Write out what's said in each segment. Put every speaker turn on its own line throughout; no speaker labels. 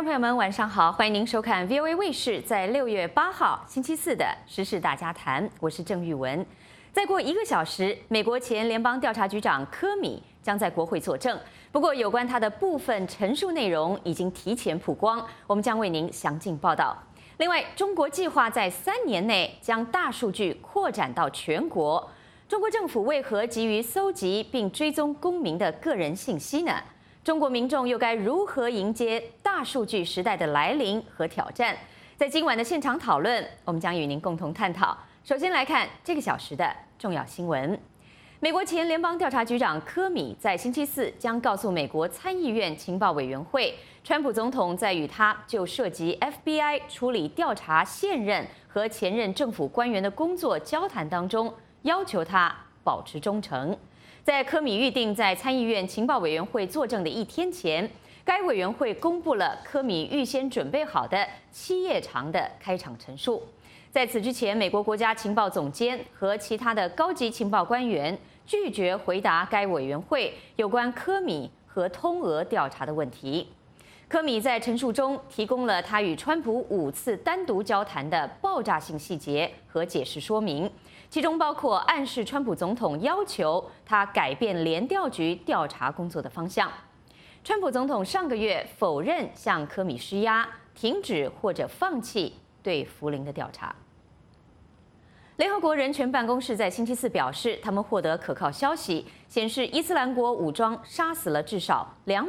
众朋友们，晚上好，欢迎您收看 VOA 卫视在6月8号星期四的时事大家谈，我是郑玉文。再过1个小时，美国前联邦调查局长科米将在国会作证，不过有关他的部分陈述内容已经提前曝光，我们将为您详尽报道。另外，中国计划在3年内将大数据扩展到全国，中国政府为何急于搜集并追踪公民的个人信息呢？中国民众又该如何迎接大数据时代的来临和挑战？在今晚的现场讨论，我们将与您共同探讨。首先来看这个小时的重要新闻。美国前联邦调查局长科米在星期四将告诉美国参议院情报委员会，川普总统在与他就涉及 FBI 处理调查现任和前任政府官员的工作交谈当中，要求他保持忠诚。在科米预定在参议院情报委员会作证的1天前，该委员会公布了科米预先准备好的7页长的开场陈述。在此之前，美国国家情报总监和其他的高级情报官员拒绝回答该委员会有关科米和通俄调查的问题。科米在陈述中提供了他与川普5次单独交谈的爆炸性细节和解释说明，其中包括暗示川普总统要求他改变联调局调查工作的方向。川普总统上个月否认向科米施压，停止或者放弃对福林的调查。联合国人权办公室在星期四表示，他们获得可靠消息，显示伊斯兰国武装杀死了至少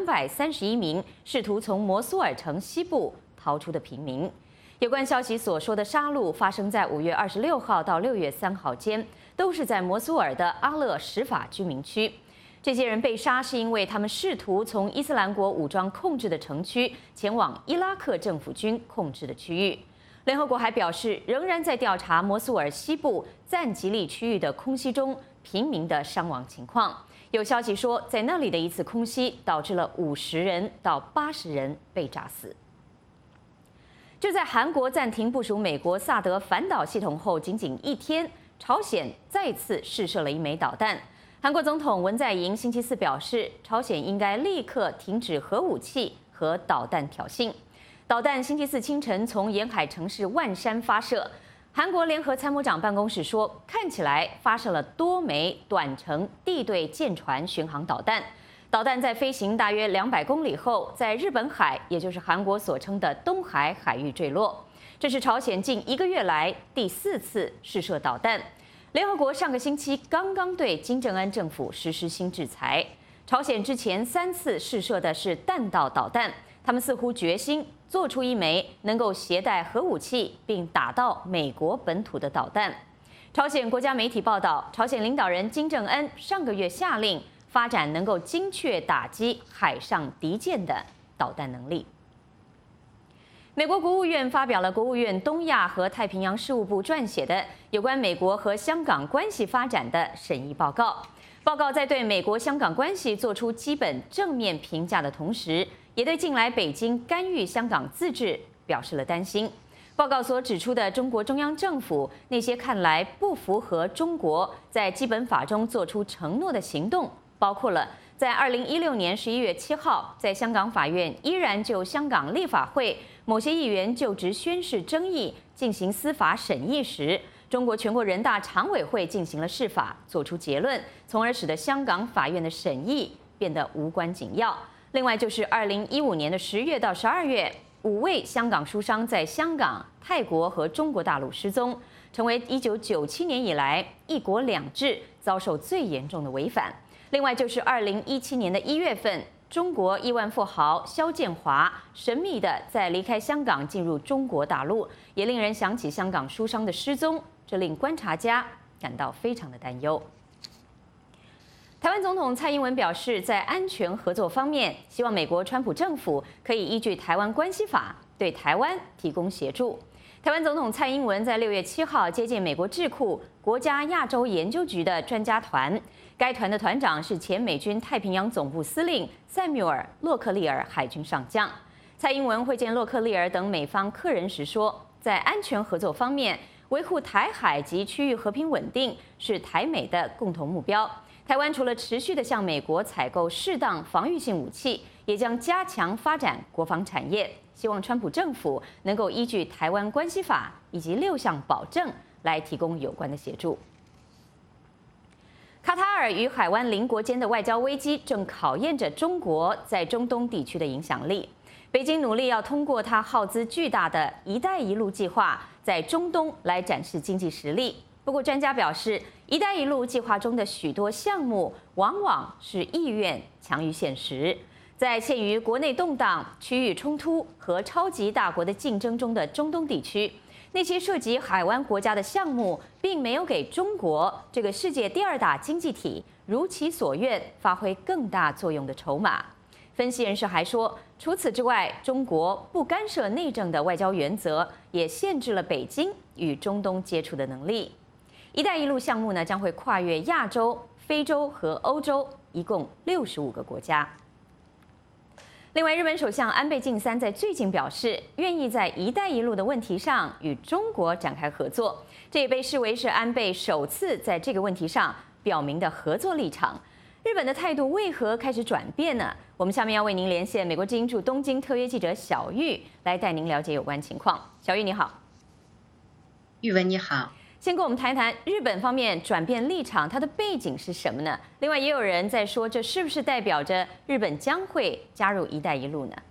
231名试图从摩苏尔城西部逃出的平民。有关消息所说的杀戮发生在5月26号到6月3号间，都是在摩苏尔的阿勒什法居民区。这些人被杀是因为他们试图从伊斯兰国武装控制的城区前往伊拉克政府军控制的区域。联合国还表示，仍然在调查摩苏尔西部赞吉利区域的空袭中平民的伤亡情况。有消息说，在那里的一次空袭导致了50人到80人被炸死。就在韩国暂停部署美国萨德反导系统后仅仅1天，朝鲜再次试射了1枚导弹。韩国总统文在寅星期四表示，朝鲜应该立刻停止核武器和导弹挑衅。导弹星期四清晨从沿海城市万山发射。韩国联合参谋长办公室说，看起来发射了多枚短程地对舰船巡航导弹。导弹在飞行大约200公里后，在日本海，也就是韩国所称的东海海域坠落。这是朝鲜近1个月来第4次试射导弹。联合国上个星期刚刚对金正恩政府实施新制裁。朝鲜之前3次试射的是弹道导弹，他们似乎决心做出1枚能够携带核武器并打到美国本土的导弹。朝鲜国家媒体报道，朝鲜领导人金正恩上个月下令发展能够精确打击海上敌舰的导弹能力。美国国务院发表了国务院东亚和太平洋事务部撰写的有关美国和香港关系发展的审议报告。报告在对美国香港关系做出基本正面评价的同时，也对近来北京干预香港自治表示了担心。报告所指出的中国中央政府那些看来不符合中国在基本法中做出承诺的行动，包括了在2016年11月7号，在香港法院依然就香港立法会某些议员就职宣誓争议进行司法审议时，中国全国人大常委会进行了释法，做出结论，从而使得香港法院的审议变得无关紧要。另外就是2015年的10月到12月，5位香港书商在香港、泰国和中国大陆失踪，成为1997年以来“一国两制”遭受最严重的违反。另外就是2017年的1月份，中国亿万富豪肖建华神秘地在离开香港进入中国大陆，也令人想起香港书商的失踪，这令观察家感到非常的担忧。台湾总统蔡英文表示，在安全合作方面，希望美国川普政府可以依据《台湾关系法》对台湾提供协助。台湾总统蔡英文在6月7号接见美国智库国家亚洲研究局的专家团，该团的团长是前美军太平洋总部司令塞缪尔·洛克利尔海军上将。蔡英文会见洛克利尔等美方客人时说，在安全合作方面，维护台海及区域和平稳定是台美的共同目标。台湾除了持续地向美国采购适当防御性武器，也将加强发展国防产业， 希望川普政府能够依据《台湾关系法》以及6项保证来提供有关的协助。卡塔尔与海湾邻国间的外交危机正考验着中国在中东地区的影响力。北京努力要通过它耗资巨大的“一带一路”计划，在中东来展示经济实力。不过，专家表示，“一带一路”计划中的许多项目往往是意愿强于现实。在陷于国内动荡、区域冲突和超级大国的竞争中的中东地区，那些涉及海湾国家的项目，并没有给中国这个世界第2大经济体如其所愿发挥更大作用的筹码。分析人士还说，除此之外，中国不干涉内政的外交原则，也限制了北京与中东接触的能力。“一带一路”项目呢，将会跨越亚洲、非洲和欧洲，一共65个国家。另外，日本首相安倍晋三在最近表示，愿意在“一带一路”的问题上与中国展开合作，这也被视为是安倍首次在这个问题上表明的合作立场。日本的态度为何开始转变呢？我们下面要为您连线美国之音驻东京特约记者小玉，来带您了解有关情况。小玉你好。
玉文你好。
先跟我们谈一谈日本方面转变立场，它的背景是什么呢？另外，也有人在说，这是不是代表着日本将会加入“一带一路”呢？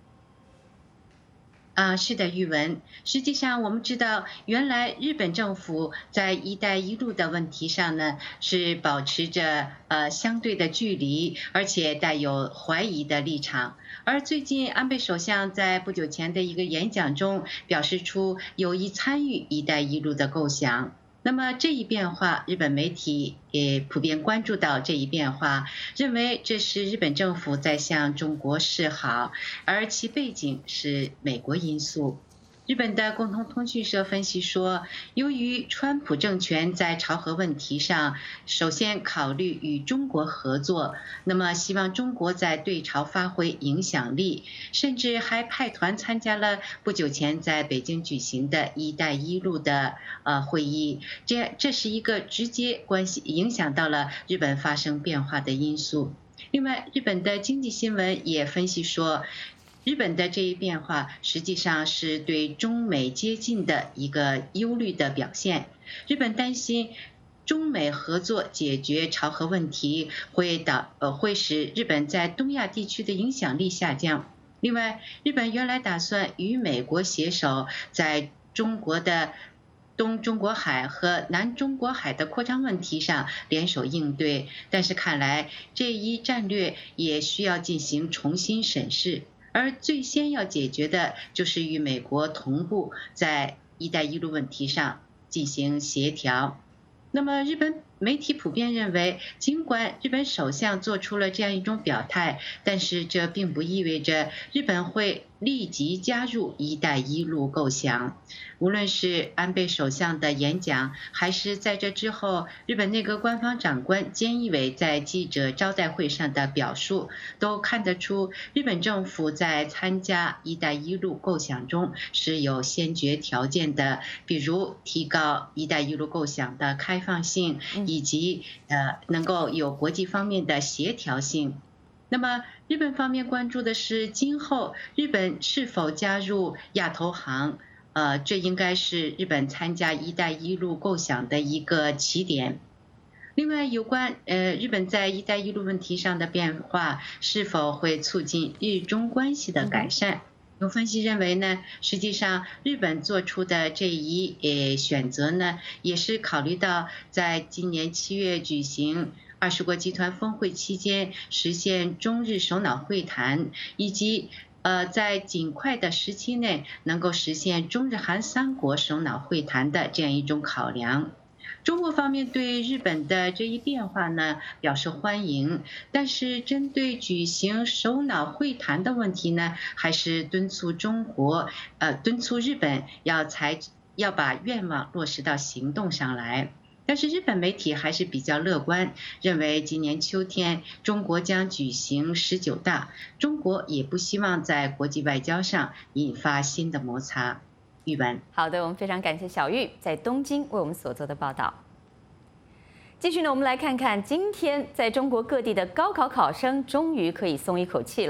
是的，玉文。实际上，我们知道，原来日本政府在“一带一路”的问题上呢，是保持着相对的距离，而且带有怀疑的立场。而最近，安倍首相在不久前的一个演讲中，表示出有意参与“一带一路”的构想。那么这一变化，日本媒体也普遍关注到这一变化，认为这是日本政府在向中国示好，而其背景是美国因素。日本的共同通讯社分析说，由于川普政权在朝核问题上首先考虑与中国合作，那么希望中国在对朝发挥影响力，甚至还派团参加了不久前在北京举行的“一带一路”的会议，这是一个直接影响到了日本发生变化的因素。另外，日本的经济新闻也分析说，日本的这一变化实际上是对中美接近的一个忧虑的表现。日本担心中美合作解决朝核问题会使日本在东亚地区的影响力下降。另外，日本原来打算与美国携手在中国的东中国海和南中国海的扩张问题上联手应对，但是看来这一战略也需要进行重新审视。而最先要解决的就是与美国同步在“一带一路”问题上进行协调。那么日本媒体普遍认为，尽管日本首相做出了这样一种表态，但是这并不意味着日本会立即加入“一带一路”构想。无论是安倍首相的演讲，还是在这之后日本内阁官方长官菅义伟在记者招待会上的表述，都看得出日本政府在参加“一带一路”构想中是有先决条件的，比如提高“一带一路”构想的开放性，以及能够有国际方面的协调性。那么日本方面关注的是今后日本是否加入亚投行，这应该是日本参加“一带一路”构想的一个起点。另外，有关日本在“一带一路”问题上的变化是否会促进日中关系的改善，有分析认为呢，实际上日本做出的这一选择呢，也是考虑到在今年7月举行20国集团峰会期间实现中日首脑会谈，以及在尽快的时期内能够实现中日韩3国首脑会谈的这样一种考量。中国方面对日本的这一变化呢表示欢迎，但是针对举行首脑会谈的问题呢，还是敦促日本要把愿望落实到行动上来。但是日本媒体还是比较乐观，认为今年秋天中国将举行19大，中国也不希望在国际外交上引发新的摩擦。玉文，
好的，我们非常感谢小玉在东京为我们所做的报道。继续呢，我们来看看今天在中国各地的高考考生终于可以松一口气了。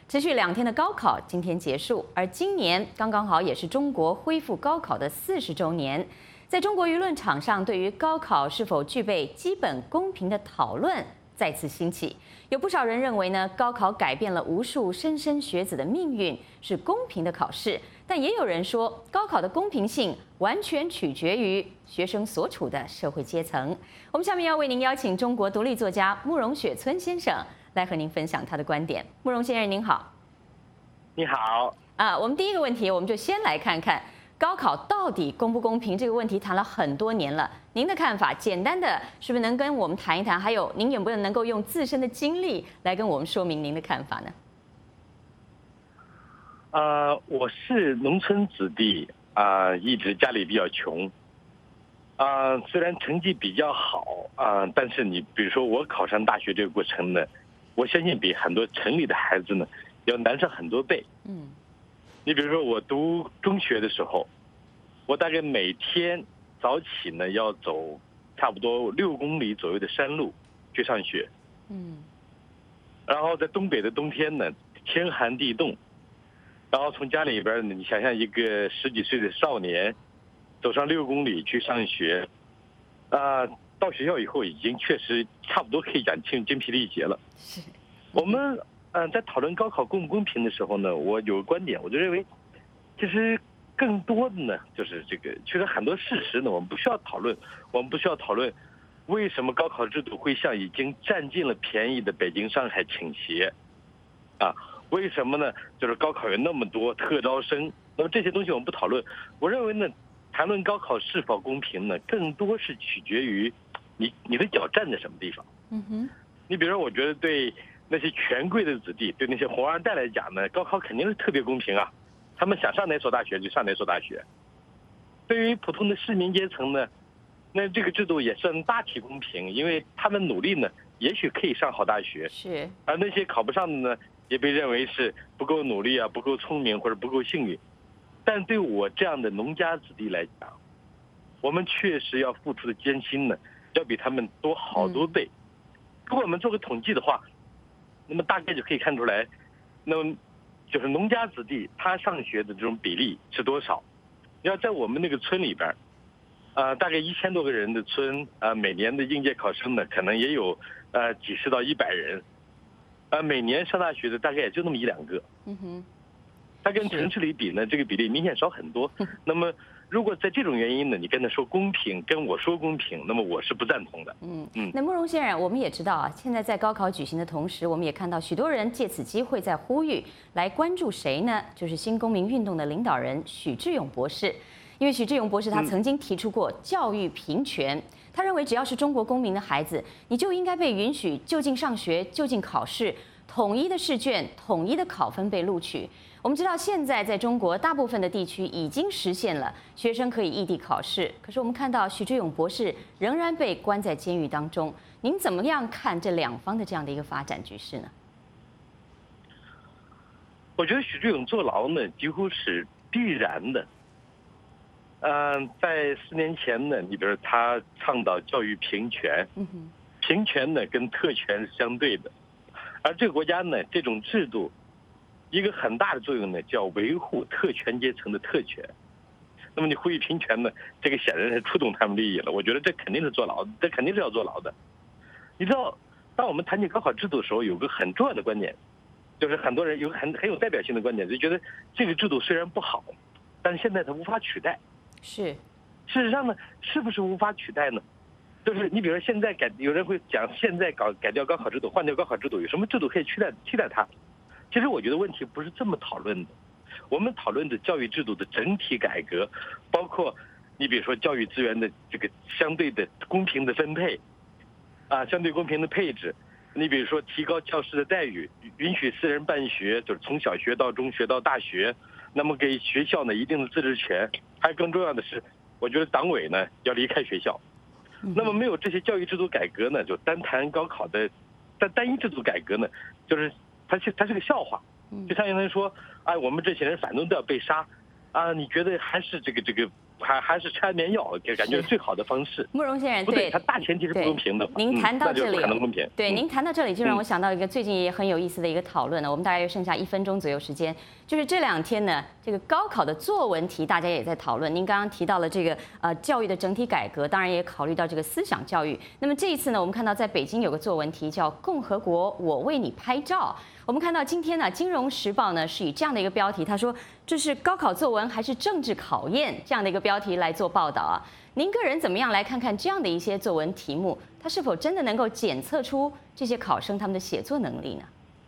持续2天的高考今天结束，而今年刚刚好也是中国恢复高考的40周年。在中国舆论场上，对于高考是否具备基本公平的讨论再次兴起。有不少人认为呢，高考改变了无数莘莘学子的命运，是公平的考试。但也有人说，高考的公平性完全取决于学生所处的社会阶层。我们下面要为您邀请中国独立作家慕容雪村先生来和您分享他的观点。慕容先生您好。
你好。
我们第一个问题，我们就先来看看高考到底公不公平这个问题，谈了很多年了。您的看法，简单的是不是能跟我们谈一谈？还有，您有没有能够用自身的经历来跟我们说明您的看法呢？
我是农村子弟一直家里比较穷虽然成绩比较好但是你比如说我考上大学这个过程呢，我相信比很多城里的孩子呢要难上很多倍。你比如说我读中学的时候，我大概每天早起呢要走差不多6公里左右的山路去上学。然后在东北的冬天呢，天寒地冻，然后从家里边呢，你想象一个10几岁的少年走上6公里去上学到学校以后已经确实差不多可以讲精疲力竭了。我们在讨论高考公不公平的时候呢，我有个观点，我就认为其实更多的呢就是这个，其实很多事实呢我们不需要讨论，为什么高考制度会向已经占尽了便宜的北京上海倾斜为什么呢？就是高考有那么多特招生，那么这些东西我们不讨论。我认为呢，谈论高考是否公平呢，更多是取决于你的脚站在什么地方。你比如说，我觉得对那些权贵的子弟，对那些红二代来讲呢，高考肯定是特别公平他们想上哪所大学就上哪所大学。对于普通的市民阶层呢，那这个制度也算大体公平，因为他们努力呢，也许可以上好大学。而那些考不上的呢，也被认为是不够努力不够聪明或者不够幸运。但对我这样的农家子弟来讲，我们确实要付出的艰辛呢，要比他们多好多倍。如果我们做个统计的话，那么大概就可以看出来，那么就是农家子弟他上学的这种比例是多少。你要在我们那个村里边大概1000多个人的村每年的应届考生呢，可能也有几十到100人。每年上大学的大概也就那么1-2个。它跟城市里比呢，这个比例明显少很多。那么如果在这种原因呢，你跟他说公平，跟我说公平，那么我是不赞同的。
那慕容先生，我们也知道现在在高考举行的同时，我们也看到许多人借此机会在呼吁来关注谁呢？就是新公民运动的领导人许志永博士。因为许志永博士他曾经提出过教育平权，他认为只要是中国公民的孩子，你就应该被允许就近上学、就近考试，统一的试卷、统一的考分被录取。我们知道现在在中国大部分的地区已经实现了学生可以异地考试，可是我们看到许志永博士仍然被关在监狱当中。您怎么样看这2方的这样的一个发展局势呢？
我觉得许志永坐牢呢几乎是必然的。在4年前呢，你比如他倡导教育平权，平权呢跟特权是相对的，而这个国家呢这种制度，一个很大的作用呢叫维护特权阶层的特权。那么你呼吁平权呢，这个显然是触动他们利益了。我觉得这肯定是坐牢的，这肯定是要坐牢的。你知道，当我们谈起高考制度的时候，有个很重要的观点，就是很多人有很有代表性的观点，就觉得这个制度虽然不好，但是现在它无法取代。事实上呢，是不是无法取代呢？就是你比如说现在有人会讲，现在改掉高考制度，换掉高考制度，有什么制度可以替代它？其实我觉得问题不是这么讨论的。我们讨论的教育制度的整体改革，包括你比如说教育资源的这个相对的公平的分配相对公平的配置。你比如说提高教师的待遇，允许私人办学，就是从小学到中学到大学，那么给学校呢一定的自治权。还有更重要的是，我觉得党委呢要离开学校。那么没有这些教育制度改革呢，就单谈高考的单一制度改革呢，就是它是个笑话。就像有人说，我们这些人反正都要被杀你觉得还是这个还是吃安眠药，感觉是最好的方式。
慕容先生，
不对，它大前提是不公平的。
您谈到这里，
不可能公平。
对，您谈到这里就让我想到一个最近也很有意思的一个讨论了。我们大概又剩下1分钟左右时间，就是这2天呢，这个高考的作文题大家也在讨论。您刚刚提到了这个教育的整体改革，当然也考虑到这个思想教育。那么这一次呢，我们看到在北京有个作文题叫《共和国，我为你拍照》。我们看到今天呢，《金融时报》呢是以这样的一个标题，他说这是高考作文还是政治考验这样的一个标题来做报道啊。您个人怎么样来看看这样的一些作文题目，它是否真的能够检测出这些考生他们的写作能力呢？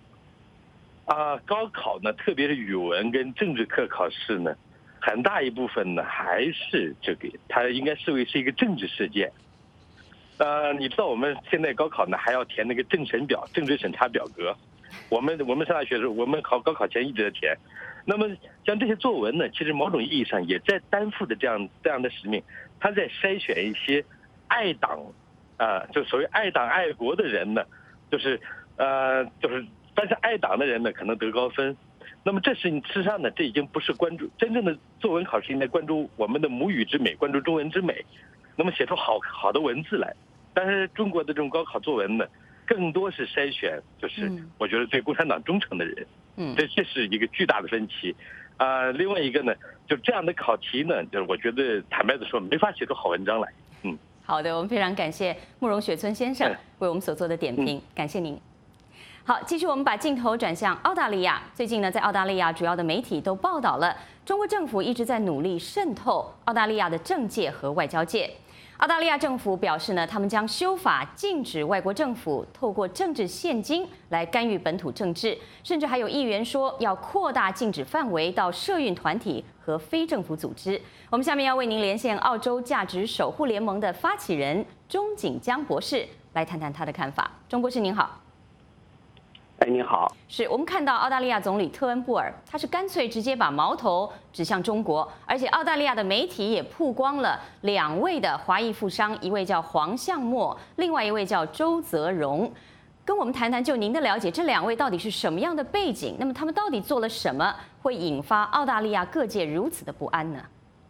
高考呢，特别是语文跟政治课考试呢，很大一部分呢还是它应该视为是一个政治事件。你知道我们现在高考呢还要填那个政审表、政治审查表格。我们上大学的时候，我们高考前一直在填。那么像这些作文呢，其实某种意义上也在担负着这样的使命，他在筛选一些爱党，就所谓爱党爱国的人呢，就是凡是爱党的人呢，可能得高分。那么事实上呢，这已经不是关注真正的作文考试，应该关注我们的母语之美，关注中文之美，那么写出好的文字来。但是中国的这种高考作文呢，更多是筛选，就是我觉得对共产党忠诚的人，这是一个巨大的分歧。另外一个呢，就这样的考题呢，就是我觉得坦白的说，没法写出好文章来。
好的，我们非常感谢慕容雪村先生为我们所做的点评，感谢您。好，继续我们把镜头转向澳大利亚。最近呢，在澳大利亚主要的媒体都报道了中国政府一直在努力渗透澳大利亚的政界和外交界。澳大利亚政府表示呢，他们将修法禁止外国政府透过政治现金来干预本土政治，甚至还有议员说要扩大禁止范围到社运团体和非政府组织。我们下面要为您连线澳洲价值守护联盟的发起人钟锦江博士，来谈谈他的看法。钟博士您好。
你好。
是我们看到澳大利亚总理特恩布尔，他是干脆直接把矛头指向中国，而且澳大利亚的媒体也曝光了2位的华裔富商，一位叫黄向墨，另外一位叫周泽荣。跟我们谈谈，就您的了解，这2位到底是什么样的背景？那么他们到底做了什么，会引发澳大利亚各界如此的不安呢？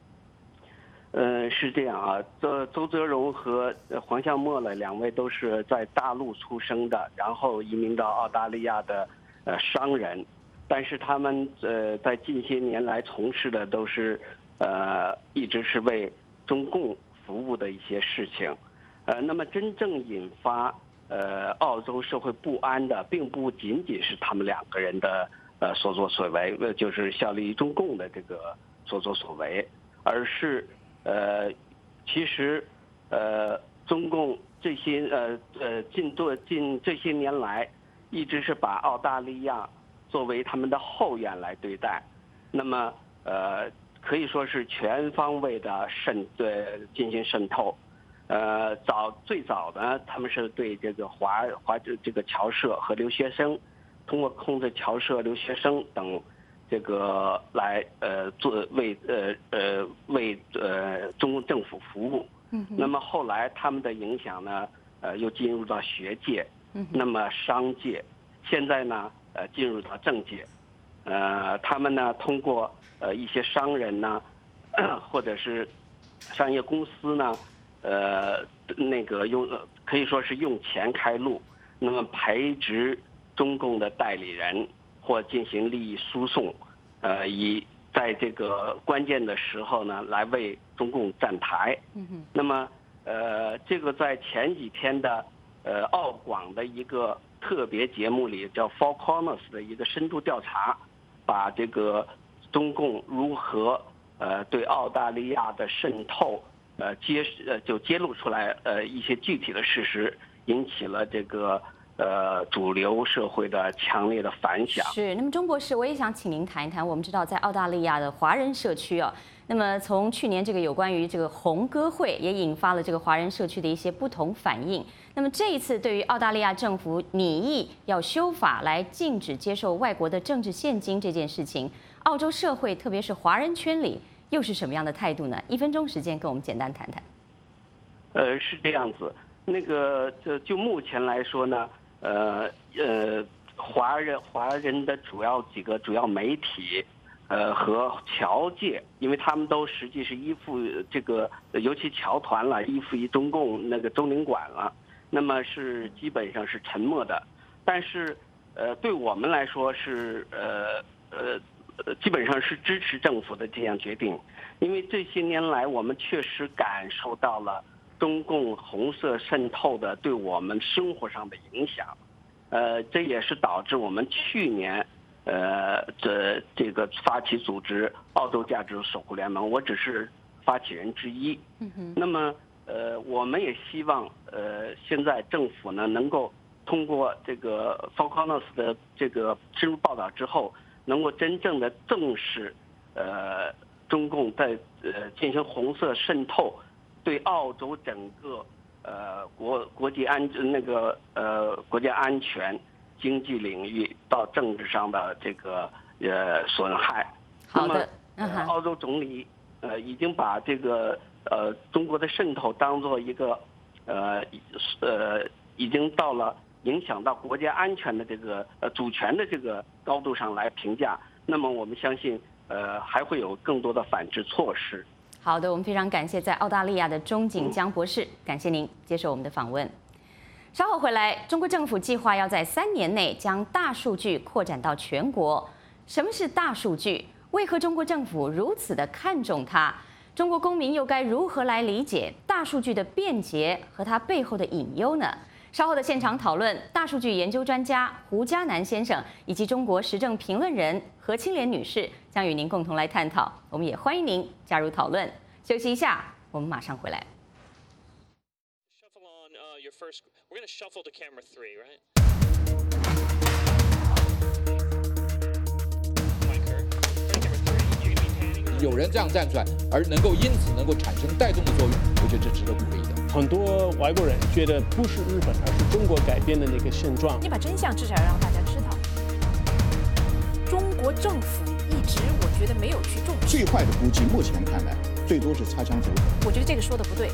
是这样啊，周泽荣和黄向墨呢，2位都是在大陆出生的，然后移民到澳大利亚的商人，但是他们在近些年来从事的都是一直是为中共服务的一些事情，那么真正引发澳洲社会不安的，并不仅仅是他们2个人的所作所为，就是效力于中共的这个所作所为，而是其实中共这些近这些年来，一直是把澳大利亚作为他们的后院来对待，那么可以说是全方位的进行渗透。最早呢，他们是对这个这个侨社和留学生，通过控制侨社、留学生等。这个来为中共政府服务，那么后来他们的影响呢，又进入到学界，那么商界，现在呢，进入到政界，他们呢通过一些商人呢，或者是商业公司呢，可以说是用钱开路，那么培植中共的代理人。或进行利益输送，以在这个关键的时候呢，来为中共站台。那么，这个在前几天的澳广的一个特别节目里，叫 Four Corners 的一个深度调查，把这个中共如何对澳大利亚的渗透，就揭露出来一些具体的事实，引起了这个。主流社会的强烈的反响
是。那么钟博士，我也想请您谈一谈。我们知道，在澳大利亚的华人社区啊，那么从去年这个有关于这个红歌会，也引发了这个华人社区的一些不同反应。那么这一次，对于澳大利亚政府拟议要修法来禁止接受外国的政治现金这件事情，澳洲社会特别是华人圈里又是什么样的态度呢？1分钟时间，跟我们简单谈谈。
是这样子。那个就目前来说呢。华人的几个主要媒体， 和侨界，因为他们都实际是依附这个，尤其侨团了，依附于中共那个中领馆了，那么是基本上是沉默的。但是，对我们来说是基本上是支持政府的这样决定，因为这些年来我们确实感受到了中共红色渗透的对我们生活上的影响，这也是导致我们去年。这个发起组织澳洲价值守护联盟，我只是发起人之一。那么我们也希望现在政府呢能够通过这个 Falconer 的这个深入报道之后，能够真正的正视中共在进行红色渗透，对澳洲整个国际国家安全。经济领域到政治上的这个损害。
好的，
澳洲总理已经把这个中国的渗透当做一个已经到了影响到国家安全的这个主权的这个高度上来评价。那么我们相信还会有更多的反制措施。
好的，我们非常感谢在澳大利亚的钟景江博士，感谢您接受我们的访问。稍后回来，中国政府计划要在3年内将大数据扩展到全国。什么是大数据？为何中国政府如此的看重它？中国公民又该如何来理解大数据的便捷和它背后的隐忧呢？稍后的现场讨论，大数据研究专家胡嘉南先生以及中国时政评论人何清莲女士将与您共同来探讨。我们也欢迎您加入讨论。休息一下，我们马上回来。
We're going to shuffle to camera 3, right? Camera 3, you're going to be panning.
有人这样站出来，而能够因此能够产生带动的作用，我觉得这值得鼓励的。
很多外国人觉得不是日本，而是中国改变的那个现状。
你把真相至少要让大家知道。中国政府一直，我觉得没有去重视。
最坏的估计，目前看来，最多是擦枪走火。
我觉得这个说的不对。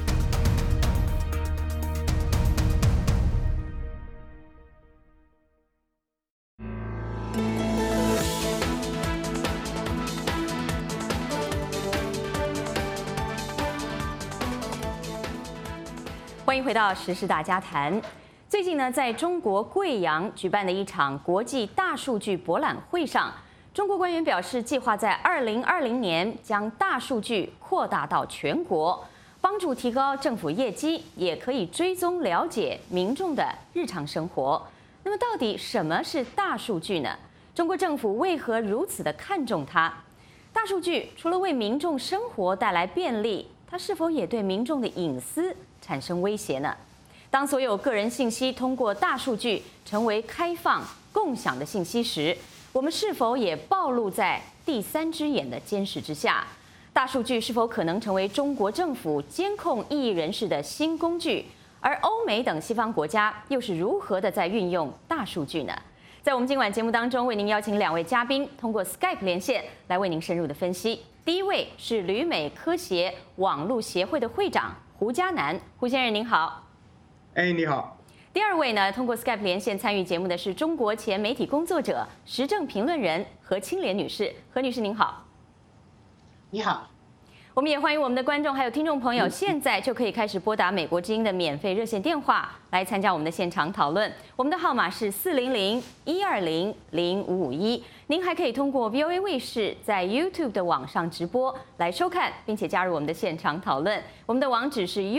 欢迎回到时事大家谈。最近呢，在中国贵阳举办的一场国际大数据博览会上，中国官员表示，计划在2020年将大数据扩大到全国，帮助提高政府业绩，也可以追踪了解民众的日常生活。那么，到底什么是大数据呢？中国政府为何如此的看重它？大数据除了为民众生活带来便利，它是否也对民众的隐私产生威胁呢？当所有个人信息通过大数据成为开放共享的信息时，我们是否也暴露在第三只眼的监视之下？大数据是否可能成为中国政府监控异议人士的新工具？而欧美等西方国家又是如何的在运用大数据呢？在我们今晚节目当中，为您邀请2位嘉宾通过 Skype 连线来为您深入的分析。第一位是旅美科协网络协会的会长胡嘉南，胡先生您好。
你好。
第二位呢，通过 Skype 连线参与节目的是中国前媒体工作者、时政评论人何清莲女士，何女士您好。
你好。
我们也欢迎我们的观众还有听众朋友，现在就可以开始拨打美国之音的免费热线电话来参加我们的现场讨论。我们的号码是400-120-0551。您还可以通过 VOA 卫视在 YouTube 的网上直播来收看，并且加入我们的现场讨论。我们的网址是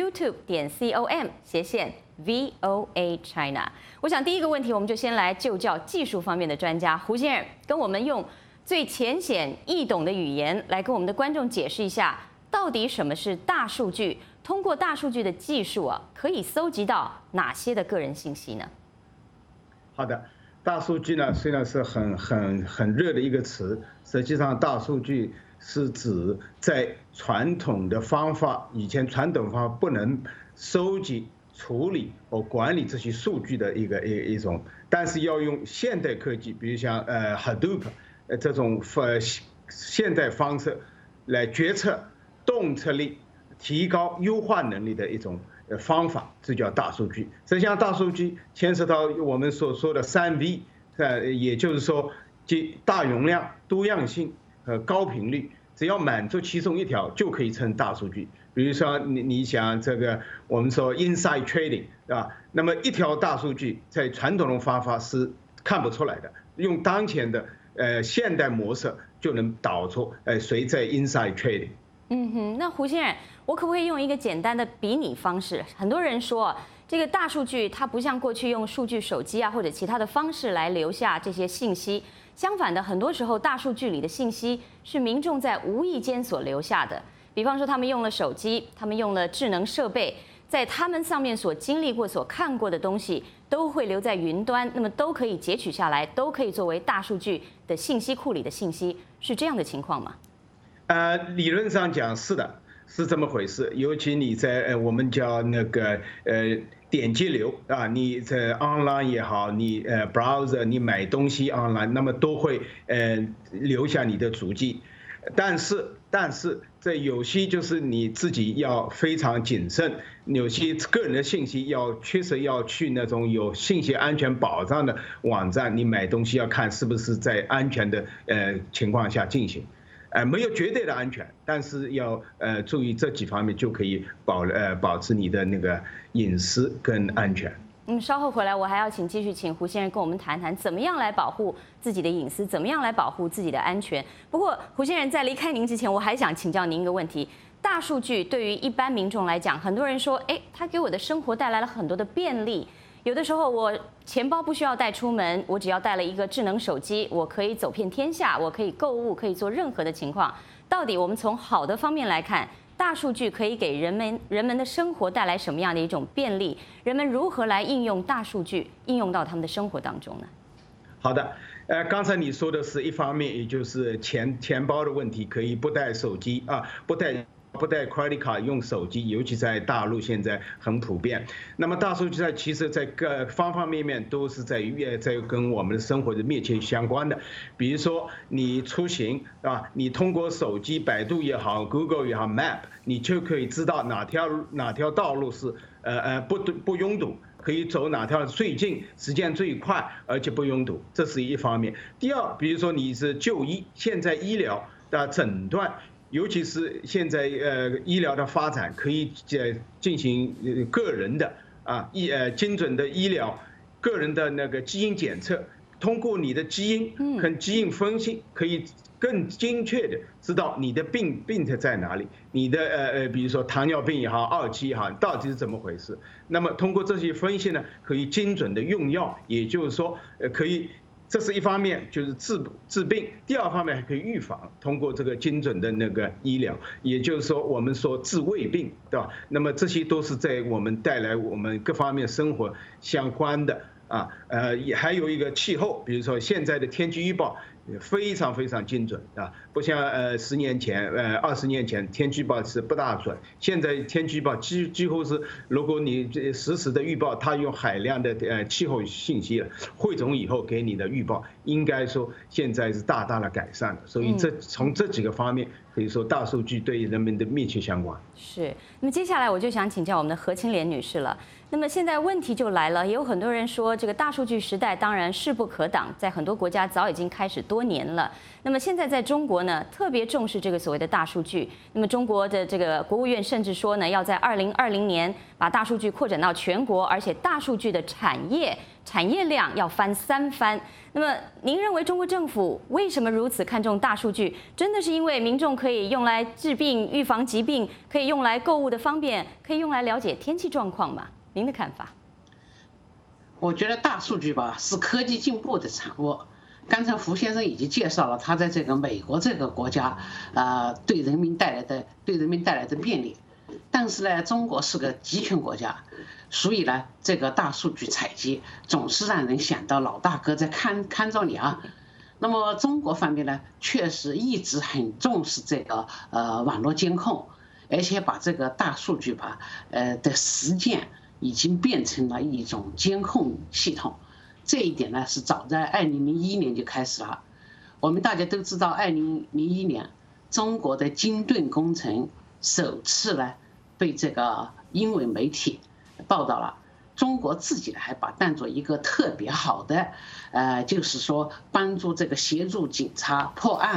youtube.com/VOA China。我想第一个问题，我们就先来就教技术方面的专家胡先生，跟我们用最浅显易懂的语言来跟我们的观众解释一下，到底什么是大数据？通过大数据的技术可以搜集到哪些的个人信息呢？
好的，大数据呢，虽然是很热的一个词，实际上大数据是指在传统的方法，以前传统方法不能收集、处理和管理这些数据的一种，但是要用现代科技，比如像Hadoop。这种现代方式来决策、洞察力、提高优化能力的一种方法，这叫大数据。实际上，大数据牵涉到我们所说的3V，也就是说，即大容量、多样性、 和高频率，只要满足其中一条就可以成大数据。比如说你想这个我们说 inside trading 对吧？那么一条大数据在传统的方法是看不出来的，用当前的现代模式就能导出谁在 inside trading。
那胡先生，我可不可以用一个简单的比拟方式？很多人说这个大数据它不像过去用数据手机啊或者其他的方式来留下这些信息，相反的，很多时候大数据里的信息是民众在无意间所留下的。比方说，他们用了手机，他们用了智能设备，在他们上面所经历过、所看过的东西，都会留在云端，那么都可以截取下来，都可以作为大数据的信息库里的信息，是这样的情况吗？
理论上讲是的，是这么回事。尤其你在我们叫那个点击流啊，你在 online 也好，你browser 你买东西 online， 那么都会留下你的足迹。但是这有些就是你自己要非常谨慎，有些个人的信息确实要去那种有信息安全保障的网站，你买东西要看是不是在安全的情况下进行。没有绝对的安全，但是要注意这几方面就可以保持你的那个隐私跟安全。
稍后回来我还要继续请胡先生跟我们谈谈怎么样来保护自己的隐私，怎么样来保护自己的安全。不过胡先生在离开您之前，我还想请教您一个问题：大数据对于一般民众来讲，很多人说，它给我的生活带来了很多的便利。有的时候我钱包不需要带出门，我只要带了一个智能手机，我可以走遍天下，我可以购物，可以做任何的情况。到底我们从好的方面来看，大数据可以给人们的生活带来什么样的一种便利？人们如何来应用大数据，应用到他们的生活当中呢？
好的，刚才你说的是一方面，也就是钱包的问题，可以不带手机啊，不带 credit card 用手机，尤其在大陆现在很普遍。那么大数据其实在各方方面面都是在跟我们的生活的密切相关的。比如说你出行啊，你通过手机，百度也好 ，Google 也好 ，Map， 你就可以知道哪条道路是不拥堵。可以走哪条最近，时间最快，而且不拥堵，这是一方面。第二，比如说你是就医，现在医疗的诊断，尤其是现在医疗的发展，可以进行个人的精准的医疗，个人的那个基因检测，通过你的基因跟基因分析，可以更精确的知道你的病在哪里，你的比如说糖尿病也好，2期也好，到底是怎么回事？那么通过这些分析呢，可以精准的用药，也就是说可以，这是一方面就是治病，第二方面还可以预防，通过这个精准的那个医疗，也就是说我们说治未病，对吧？那么这些都是在我们带来我们各方面生活相关的。也还有一个气候，比如说现在的天气预报非常非常精准啊，不像10年前、20年前天气预报是不大准，现在天气预报几乎是，如果你实时的预报，它用海量的气候信息了，汇总以后给你的预报，应该说现在是大大的改善了。所以从这几个方面，可以说大数据对人们的密切相关。
是。那么接下来我就想请教我们的何清莲女士了。那么现在问题就来了，也有很多人说这个大数据时代当然势不可挡，在很多国家早已经开始多年了。那么现在在中国呢，特别重视这个所谓的大数据。那么中国的这个国务院甚至说呢，要在2020年把大数据扩展到全国，而且大数据的产业量要翻3番。那么您认为中国政府为什么如此看重大数据？真的是因为民众可以用来治病、预防疾病，可以用来购物的方便，可以用来了解天气状况吗？您的看法？
我觉得大数据吧是科技进步的产物。刚才胡先生已经介绍了他在这个美国这个国家，对人民带来的便利。但是呢，中国是个集权国家，所以呢，这个大数据采集总是让人想到老大哥在看着你啊。那么中国方面呢，确实一直很重视这个网络监控，而且把这个大数据的实践已经变成了一种监控系统。这一点呢，是早在2001年就开始了。我们大家都知道，2001年中国的金盾工程首次呢被这个英文媒体报道了。中国自己还把当做一个特别好的，就是说帮助这个协助警察破案，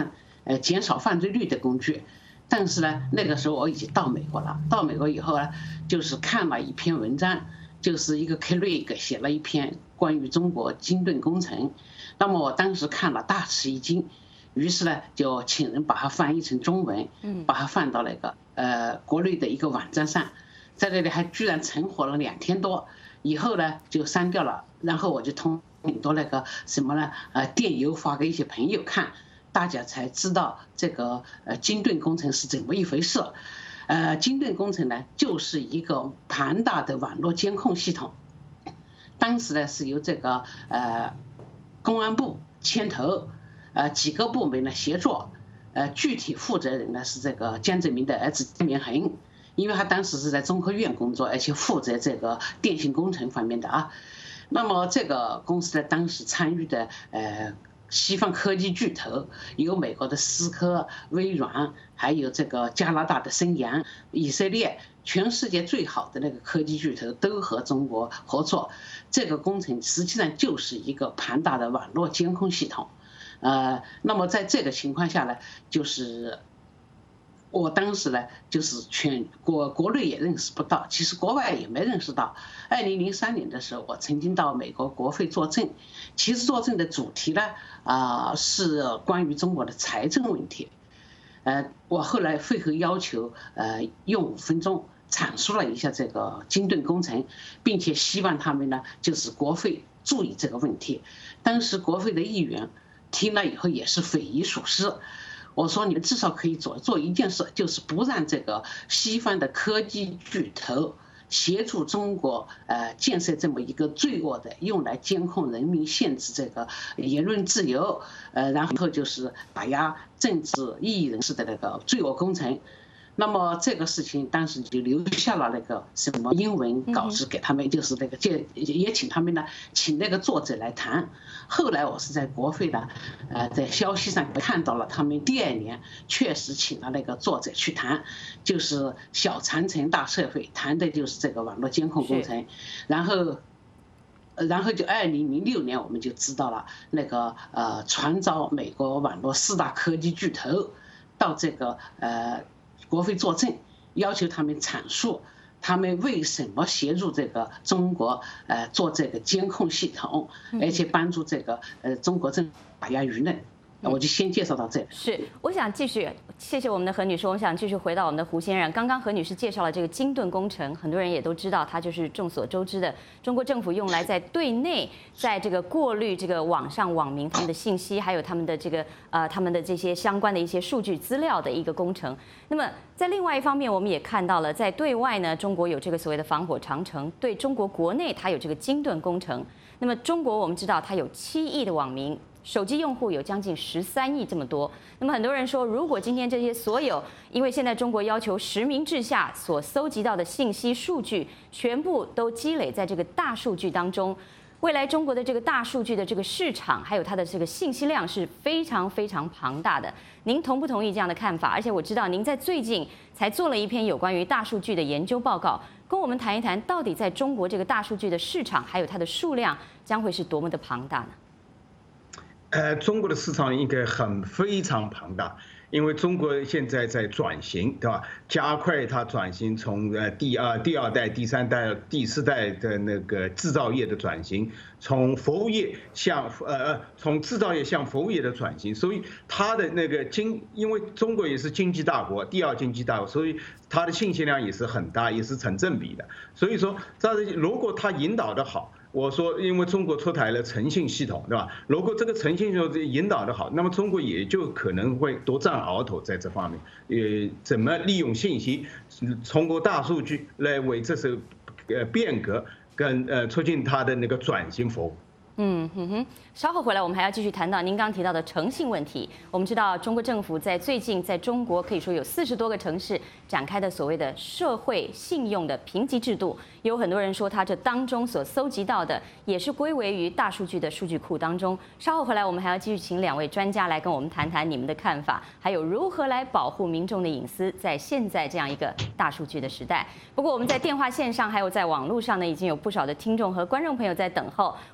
减少犯罪率的工具。但是呢，那个时候我已经到美国了。到美国以后呢，就是看了一篇文章，就是一个 Craig 写了一篇关于中国精盾工程。那么我当时看了大吃一惊，于是呢就请人把它翻译成中文，把它放到那个国内的一个网站上，在那里还居然存活了2天多，以后呢就删掉了。然后我就通很多那个什么呢电邮发给一些朋友看。大家才知道这个精盾工程是怎么一回事。精盾工程呢，就是一个庞大的网络监控系统。当时呢是由这个公安部牵头，几个部门呢协作，具体负责人呢是这个江泽民的儿子江绵恒，因为他当时是在中科院工作，而且负责这个电信工程方面的啊。那么这个公司呢，当时参与的西方科技巨头有美国的思科、微软，还有这个加拿大的森洋、以色列，全世界最好的那个科技巨头都和中国合作。这个工程实际上就是一个庞大的网络监控系统。那么在这个情况下呢，就是我当时呢，就是全国内也认识不到，其实国外也没认识到。2003年的时候，我曾经到美国国会作证，其实作证的主题呢，是关于中国的财政问题。我后来会后要求，用5分钟阐述了一下这个精盾工程，并且希望他们呢，就是国会注意这个问题。当时国会的议员听了以后也是匪夷所思。我说你们至少可以做一件事，就是不让这个西方的科技巨头协助中国建设这么一个罪恶的用来监控人民、限制这个言论自由，然后就是打压政治异议人士的那个罪恶工程。那么这个事情当时就留下了那个什么英文稿子给他们，就是那个也请他们呢，请那个作者来谈。后来我是在国会呢，在消息上看到了他们第2年确实请了那个作者去谈，就是小长城大社会，谈的就是这个网络监控工程。然后就2006年我们就知道了那个传召美国网络4大科技巨头到这个国会作证，要求他们阐述他们为什么协助这个中国做这个监控系统，而且帮助这个中国政府打压舆论。我就先介绍到这里。
是，我想继续，谢谢我们的何女士。我想继续回到我们的胡先生。刚刚何女士介绍了这个精盾工程，很多人也都知道，它就是众所周知的中国政府用来在对内，在这个过滤这个网上网民他们的信息，还有他们的这个他们的这些相关的一些数据资料的一个工程。那么在另外一方面，我们也看到了，在对外呢，中国有这个所谓的防火长城；对中国国内，它有这个精盾工程。那么中国我们知道，它有7亿的网民。手机用户有将近13亿这么多，那么很多人说，如果今天这些所有，因为现在中国要求实名制下所搜集到的信息数据，全部都积累在这个大数据当中，未来中国的这个大数据的这个市场，还有它的这个信息量是非常非常庞大的。您同不同意这样的看法？而且我知道您在最近才做了一篇有关于大数据的研究报告，跟我们谈一谈，到底在中国这个大数据的市场，还有它的数量，将会是多么的庞大呢？
中国的市场应该非常庞大，因为中国现在在转型，对吧？加快它转型，从第二代、第3代、第4代的那个制造业的转型，从服务业从制造业向服务业的转型，所以它的那个因为中国也是经济大国，第2经济大国，所以它的信息量也是很大，也是成正比的。所以说，如果它引导的好。我说，因为中国出台了诚信系统，对吧？如果这个诚信系统引导的好，那么中国也就可能会独占鳌头在这方面。怎么利用信息，通过大数据来为这是变革跟促进它的那个转型服务。
稍后回来我们还要继续谈到您刚提到的诚信问题。我们知道中国政府在最近在中国可以说有40多个城市展开的所谓的社会信用的评级制度，有很多人说它这当中所搜集到的也是归为于大数据的数据库当中。稍后回来我们还要继续请2位专家来跟我们谈谈你们的看法，还有如何来保护民众的隐私，在现在这样一个大数据的时代。不过我们在电话线上还有在网络上呢，已经有不少的听众和观众朋友在等候，我们就来听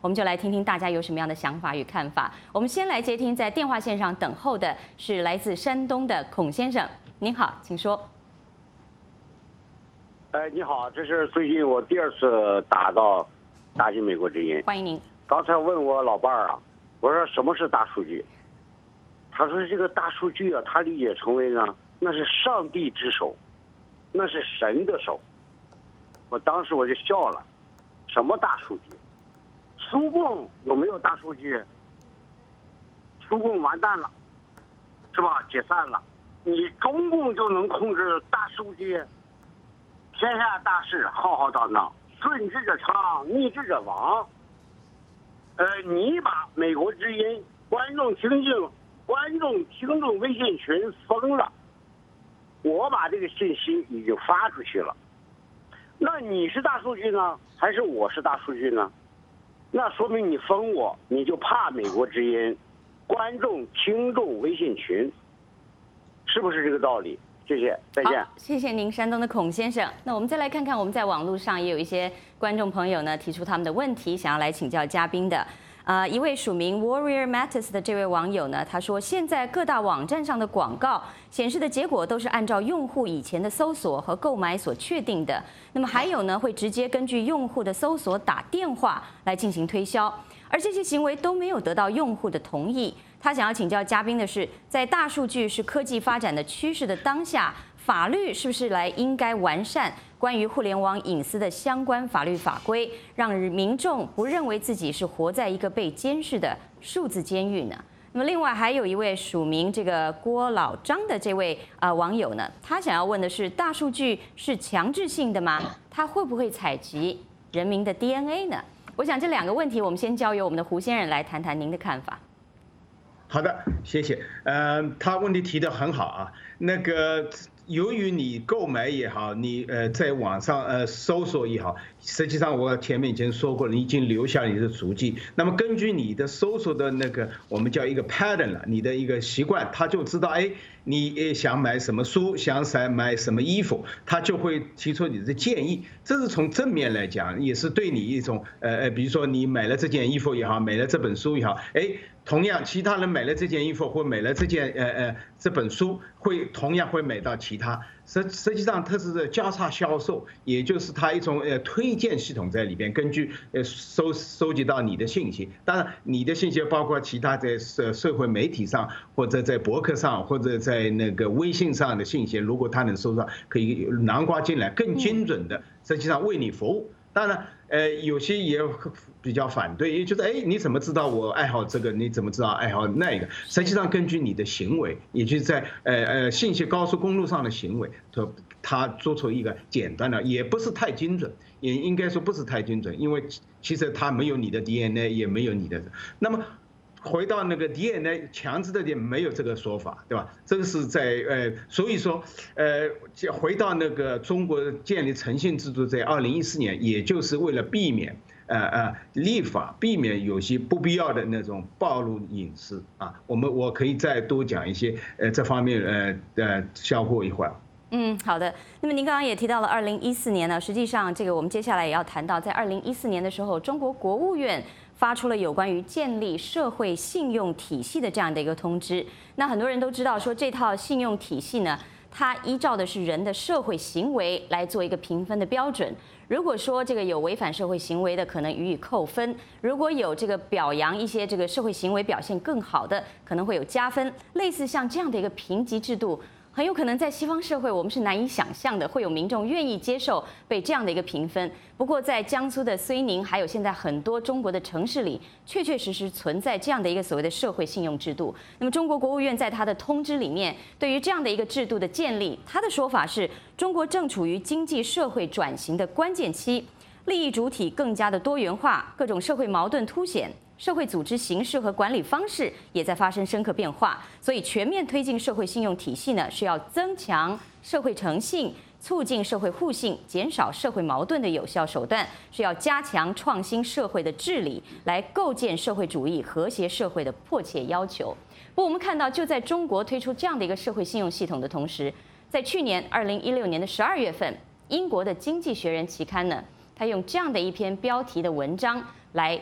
听听大家有什么样的想法与看法。我们先来接听在电话线上等候的是来自山东的孔先生，您好，请说。
你好，这是最近我第2次打进美国之音，
欢迎您。
刚才问我老伴儿啊，我说什么是大数据？他说这个大数据啊，他理解成为呢，那是上帝之手，那是神的手。我当时我就笑了，什么大数据？苏共有没有大数据？苏共完蛋了，是吧？解散了，你中共就能控制大数据？天下大事浩浩荡荡，顺治者昌，逆治者亡。你把美国之音观众听众微信群封了，我把这个信息已经发出去了。那你是大数据呢，还是我是大数据呢？那说明你封我，你就怕美国之音观众听众微信群，是不是这个道理？谢谢，再见。
谢谢您，山东的孔先生。那我们再来看看，我们在网络上也有一些观众朋友呢提出他们的问题，想要来请教嘉宾的。一位署名 Warrior Mattis 的这位网友呢，他说现在各大网站上的广告显示的结果都是按照用户以前的搜索和购买所确定的。那么还有呢，会直接根据用户的搜索打电话来进行推销，而这些行为都没有得到用户的同意。他想要请教嘉宾的是，在大数据是科技发展的趋势的当下，法律是不是应该完善关于互联网隐私的相关法律法规，让民众不认为自己是活在一个被监视的数字监狱呢？那么另外还有一位署名这个郭老张的这位网友呢，他想要问的是，大数据是强制性的吗？他会不会采集人民的 DNA 呢？我想这2个问题，我们先交由我们的胡先生来谈谈您的看法。
好的，谢谢。他问题提得很好啊。那个，由于你购买也好，你在网上搜索也好，实际上我前面已经说过了，你已经留下你的足迹。那么根据你的搜索的那个我们叫一个 pattern 了，你的一个习惯，他就知道你想买什么书，想买什么衣服，他就会提出你的建议。这是从正面来讲，也是对你一种比如说你买了这件衣服也好，买了这本书也好，同样其他人买了这件衣服或买了这本书，同样会买到其他。实际上它是交叉销售，也就是它一种推荐系统在里边，根据收集到你的信息。当然你的信息包括其他在社会媒体上或者在博客上或者在那个微信上的信息，如果它能收到，可以囊括进来，更精准的实际上为你服务。当然有些也比较反对，也就是你怎么知道我爱好这个？你怎么知道爱好那个？实际上根据你的行为，也就是在信息高速公路上的行为，他做出一个简单的，也不是太精准，也应该说不是太精准，因为其实他没有你的 DNA， 也没有你的。那么回到那个 DNA 强制的点，没有这个说法，对吧？这个是在所以说回到那个中国建立诚信制度，在2014年，也就是为了避免立法，避免有些不必要的那种暴露隐私啊。我可以再多讲一些这方面消化一会儿。
好的。那么您刚刚也提到了2014年呢，实际上这个我们接下来也要谈到，在2014年的时候，中国国务院发出了有关于建立社会信用体系的这样的一个通知。那很多人都知道说，这套信用体系呢，它依照的是人的社会行为来做一个评分的标准。如果说这个有违反社会行为的，可能予以扣分；如果有这个表扬一些这个社会行为表现更好的，可能会有加分。类似像这样的一个评级制度，很有可能在西方社会我们是难以想象的，会有民众愿意接受被这样的一个评分。不过在江苏的睢宁，还有现在很多中国的城市里，确确实实存在这样的一个所谓的社会信用制度。那么中国国务院在它的通知里面，对于这样的一个制度的建立，它的说法是中国正处于经济社会转型的关键期，利益主体更加的多元化，各种社会矛盾凸显。社会组织形式和管理方式也在发生深刻变化，所以全面推进社会信用体系呢，是要增强社会诚信、促进社会互信、减少社会矛盾的有效手段，是要加强创新社会的治理，来构建社会主义和谐社会的迫切要求。不过我们看到，就在中国推出这样的一个社会信用系统的同时，在去年2016年的12月份，英国的《经济学人》期刊呢，它用这样的一篇标题的文章来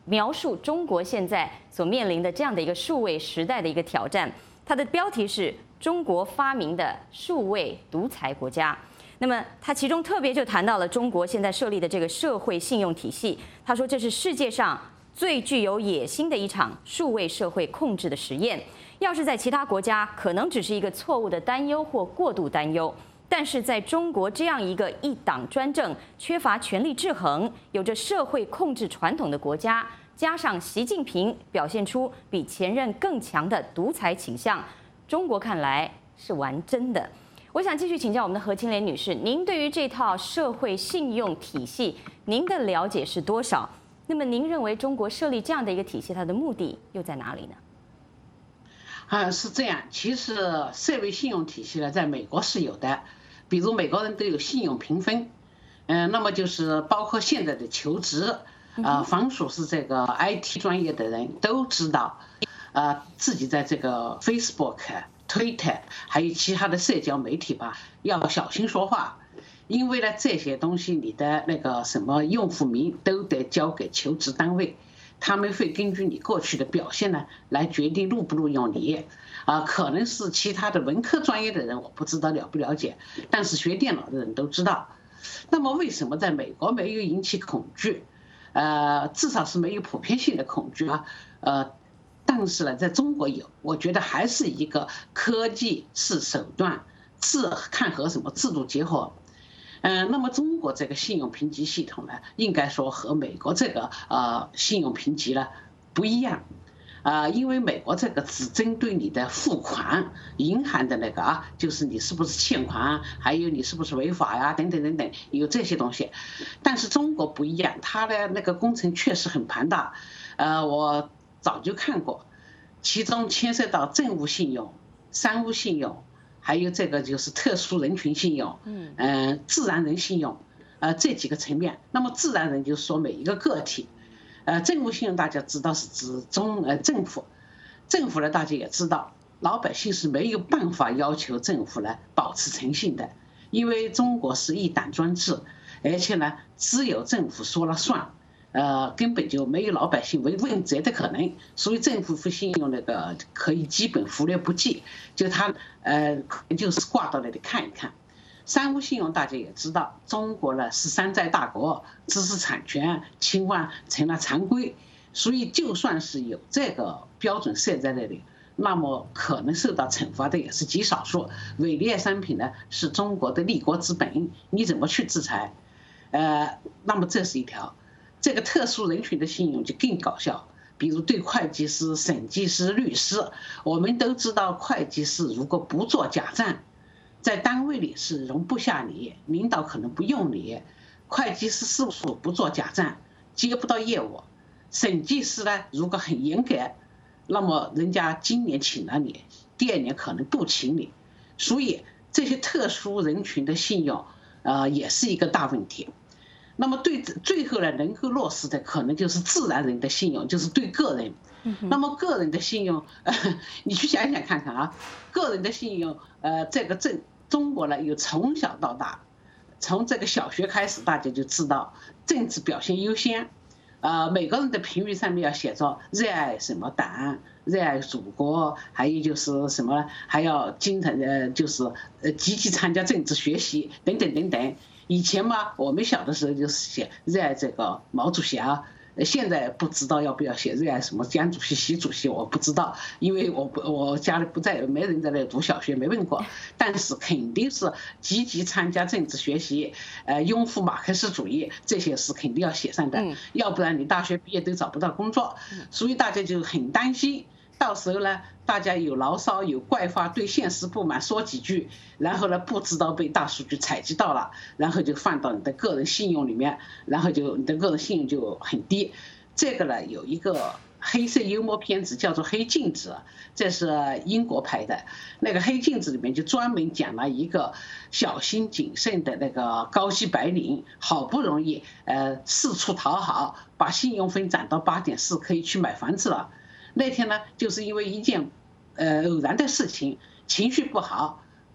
描述中国现在所面临的这样的一个数位时代的一个挑战。它的标题是“中国发明的数位独裁国家”。那么，它其中特别就谈到了中国现在设立的这个社会信用体系。他说，这是世界上最具有野心的一场数位社会控制的实验。要是在其他国家，可能只是一个错误的担忧或过度担忧。但是在中国这样一个一党专政、缺乏权力制衡、有着社会控制传统的国家，加上习近平表现出比前任更强的独裁倾向，中国看来是玩真的。我想继续请教我们的何清莲女士，您对于这套社会信用体系，您的了解是多少？那么您认为中国设立这样的一个体系，它的目的又在哪里呢？
是这样，其实社会信用体系呢，在美国是有的，比如美国人都有信用评分，那么就是包括现在的求职，凡属是这个 IT 专业的人都知道，自己在这个 Facebook、Twitter 还有其他的社交媒体吧，要小心说话，因为呢这些东西你的那个什么用户名都得交给求职单位。他们会根据你过去的表现呢，来决定录不录用你，可能是其他的文科专业的人，我不知道了不了解，但是学电脑的人都知道。那么为什么在美国没有引起恐惧？至少是没有普遍性的恐惧啊。但是呢，在中国有，我觉得还是一个科技是手段，看和什么制度结合。那么中国这个信用评级系统呢，应该说和美国这个信用评级呢不一样，因为美国这个只针对你的付款，银行的那个就是你是不是欠款，还有你是不是违法呀，等等等等，有这些东西。但是中国不一样，它的那个工程确实很庞大，我早就看过，其中牵涉到政务信用、商务信用。还有这个就是特殊人群信用，自然人信用，这几个层面。那么自然人就是说每一个个体，政务信用大家知道是指政府，政府呢大家也知道，老百姓是没有办法要求政府呢保持诚信的，因为中国是一党专制，而且呢只有政府说了算。根本就没有老百姓问责的可能，所以政府信用那个可以基本忽略不计，就他就是挂到那里看一看。商务信用大家也知道，中国呢是山寨大国，知识产权侵犯成了常规，所以就算是有这个标准设在那里，那么可能受到惩罚的也是极少数。伪劣商品呢是中国的立国之本，你怎么去制裁？那么这是一条。这个特殊人群的信用就更搞笑，比如对会计师、审计师、律师，我们都知道，会计师如果不做假账，在单位里是容不下你，领导可能不用你。会计师事务所不做假账，接不到业务。审计师呢，如果很严格，那么人家今年请了你，第二年可能不请你。所以这些特殊人群的信用，也是一个大问题。那么最后呢，能够落实的可能就是自然人的信用，就是对个人。那么个人的信用，你去想想看看个人的信用，这个中国呢有从小到大，从这个小学开始，大家就知道政治表现优先。每个人的评语上面要写着热爱什么党，热爱祖国，还有就是什么，还要经常就是积极参加政治学习等等等等。以前嘛，我们小的时候就是写热爱这个毛主席现在不知道要不要写热爱什么江主席、习主席，我不知道，因为我家里不在，没人在那读小学，没问过。但是肯定是积极参加政治学习，拥护马克思主义，这些是肯定要写上的，要不然你大学毕业都找不到工作。所以大家就很担心，到时候呢，大家有牢骚、有怪话，对现实不满，说几句，然后呢，不知道被大数据采集到了，然后就放到你的个人信用里面，然后就你的个人信用就很低。这个呢，有一个黑色幽默片子叫做《黑镜子》，这是英国拍的。那个《黑镜子》里面就专门讲了一个小心谨慎的那个高级白领，好不容易四处讨好，把信用分涨到8.4，可以去买房子了。那天呢，就是因为一件偶然的事情，情绪不好，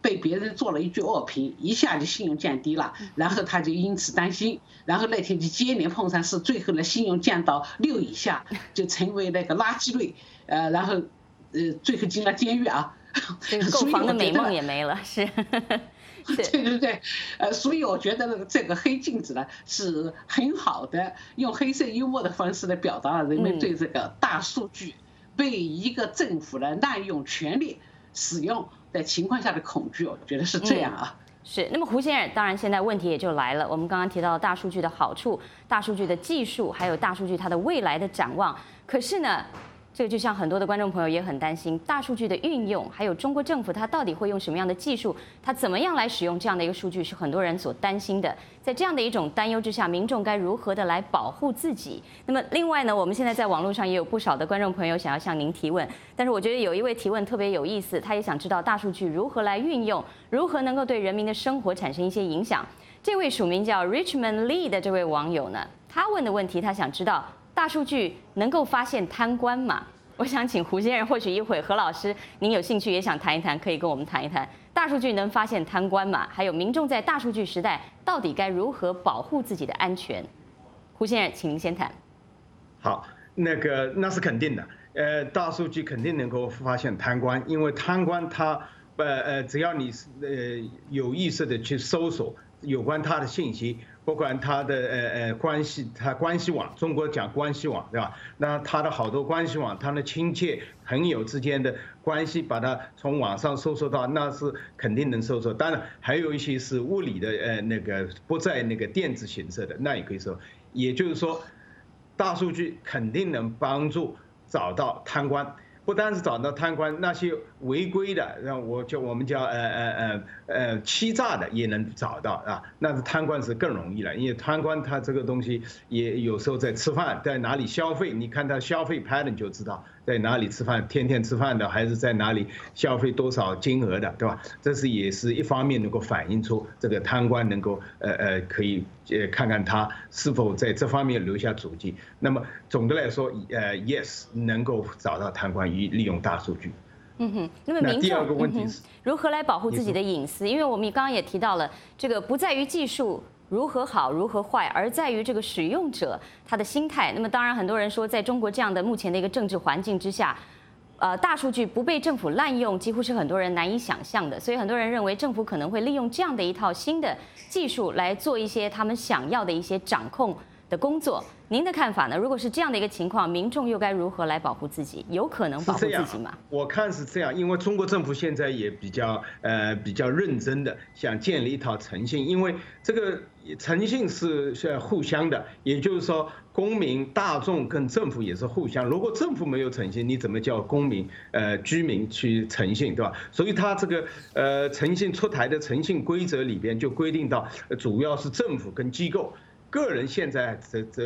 被别人做了一句恶评，一下就信用降低了，然后他就因此担心，然后那天就接连碰上事，最后呢信用降到6以下，就成为那个垃圾类，然后最后进了监狱啊。
这个购房的美梦也没了，是。
对，所以我觉得这个黑镜子呢是很好的，用黑色幽默的方式来表达了人们对这个大数据被一个政府呢滥用权力使用的情况下的恐惧，我觉得是这样啊。
是，那么胡先生，当然现在问题也就来了。我们刚刚提到大数据的好处、大数据的技术，还有大数据它的未来的展望。可是呢，这个就像很多的观众朋友也很担心，大数据的运用，还有中国政府它到底会用什么样的技术，它怎么样来使用这样的一个数据，是很多人所担心的。在这样的一种担忧之下，民众该如何的来保护自己？那么另外呢，我们现在在网络上也有不少的观众朋友想要向您提问，但是我觉得有一位提问特别有意思，他也想知道大数据如何来运用，如何能够对人民的生活产生一些影响。这位署名叫 Richmond Lee 的这位网友呢，他问的问题，他想知道大数据能够发现贪官吗？我想请胡先生，或许一会何老师，您有兴趣也想谈一谈，可以跟我们谈一谈大数据能发现贪官吗？还有民众在大数据时代到底该如何保护自己的安全？胡先生，请您先谈。
好，那是肯定的，大数据肯定能够发现贪官，因为贪官他只要你有意识的去搜索有关他的信息。不管他的关系网，中国讲关系网，对吧？那他的好多关系网，他的亲戚朋友之间的关系，把它从网上搜索到，那是肯定能搜索。当然，还有一些是物理的，不在电子形式的，那也可以搜。也就是说，大数据肯定能帮助找到贪官。不单是找到贪官，那些违规的，我们叫欺诈的也能找到啊。那是贪官是更容易了，因为贪官他这个东西也有时候在吃饭，在哪里消费，你看他消费pattern就知道在哪里吃饭，天天吃饭的，还是在哪里消费多少金额的，对吧？这是也是一方面能够反映出这个贪官能够可以看看他是否在这方面留下足迹。那么总的来说，yes 能够找到贪官，利用大数据。
那么民众
第二个问题是
如何来保护自己的隐私？因为我们刚刚也提到了，这个不在于技术如何好如何坏，而在于这个使用者他的心态。那么当然，很多人说，在中国这样的目前的一个政治环境之下，大数据不被政府滥用，几乎是很多人难以想象的。所以很多人认为，政府可能会利用这样的一套新的技术来做一些他们想要的一些掌控的工作。您的看法呢？如果是这样的一个情况，民众又该如何来保护自己？有可能保护自己吗？
我看是这样，因为中国政府现在也比较认真的想建立一套诚信，因为这个诚信是互相的，也就是说公民大众跟政府也是互相。如果政府没有诚信，你怎么叫公民居民去诚信，对吧？所以他这个诚信出台的诚信规则里边就规定到，主要是政府跟机构。个人现在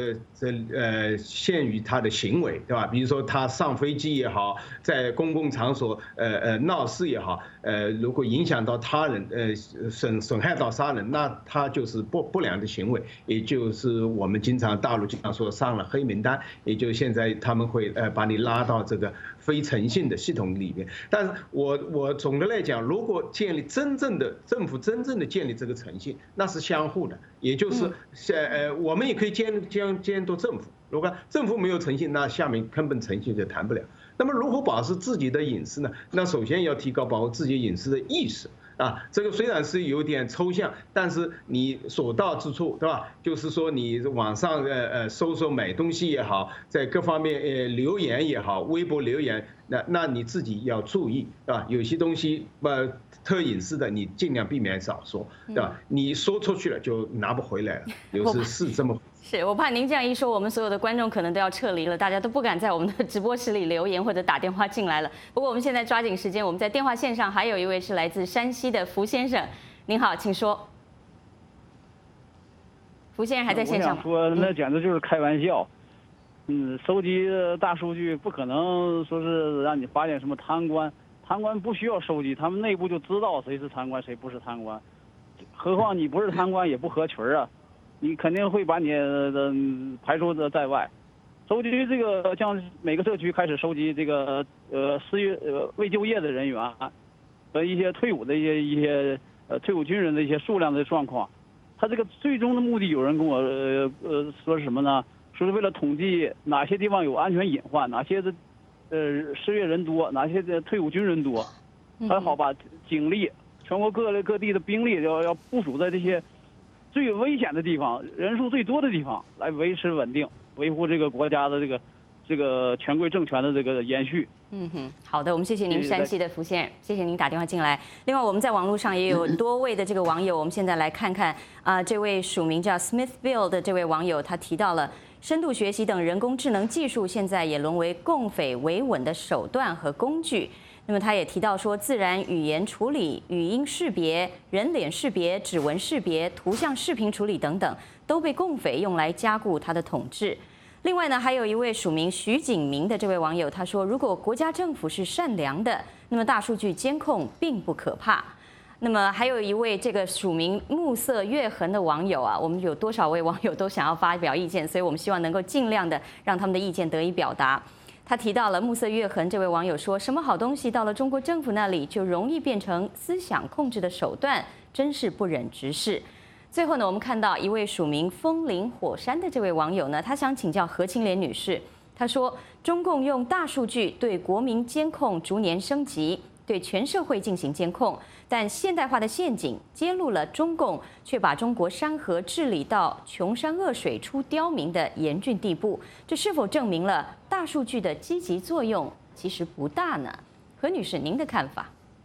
限于他的行为，对吧？比如说他上飞机也好，在公共场所闹事也好，如果影响到他人，损害到他人，那他就是不良的行为，也就是我们大陆经常说上了黑名单，也就是现在他们会把你拉到这个非诚信的系统里面。但是我总的来讲，如果建立政府真正的建立这个诚信，那是相互的，也就是我们也可以监督政府。如果政府没有诚信，那下面根本诚信就谈不了。那么如何保持自己的隐私呢？那首先要提高保护自己隐私的意识啊。这个虽然是有点抽象，但是你所到之处，对吧？就是说你网上搜索买东西也好，在各方面留言也好，微博留言，那你自己要注意啊。有些东西特隐私的，你尽量避免少说，对吧？你说出去了就拿不回来了，有时是这么。
是我怕您这样一说，我们所有的观众可能都要撤离了，大家都不敢在我们的直播室里留言或者打电话进来了。不过我们现在抓紧时间，我们在电话线上还有一位是来自山西的福先生，您好，请说。福先生还在线上吗？
我想说，那简直就是开玩笑。收集大数据不可能说是让你发现什么贪官，贪官不需要收集，他们内部就知道谁是贪官，谁不是贪官。何况你不是贪官也不合群啊。你肯定会把你排除在外。收集这个，像每个社区开始收集这个未就业的人员， 和一些退伍的一些退伍军人的一些数量的状况。他这个最终的目的，有人跟我说是什么呢？说是为了统计哪些地方有安全隐患，哪些的失业人多，哪些的退伍军人多，还好把警力全国各地的兵力要部署在这些最危险的地方、人数最多的地方，来维持稳定，维护这个国家的这个权贵政权的这个延续。
好的，我们谢谢您山西的福先生，谢谢您打电话进来。另外，我们在网络上也有多位的这个网友，我们现在来看看这位署名叫 Smithville 的这位网友，他提到了深度学习等人工智能技术现在也沦为共匪维稳的手段和工具。那么他也提到说，自然语言处理、语音识别、人脸识别、指纹识别、图像视频处理等等，都被共匪用来加固他的统治。另外呢，还有一位署名徐景明的这位网友，他说，如果国家政府是善良的，那么大数据监控并不可怕。那么还有一位这个署名暮色月痕的网友啊，我们有多少位网友都想要发表意见，所以我们希望能够尽量的让他们的意见得以表达。他提到了暮色月痕这位网友说，什么好东西到了中国政府那里就容易变成思想控制的手段，真是不忍直视。最后呢，我们看到一位署名风林火山的这位网友呢，他想请教何清莲女士。他说，中共用大数据对国民监控逐年升级，对全社会进行监控，但现代化的陷阱揭露了中共却把中国山河治理到穷山恶水出刁民的严峻地步。这是否证明了大数据的积极作用其实不大呢？何女士，您的看法？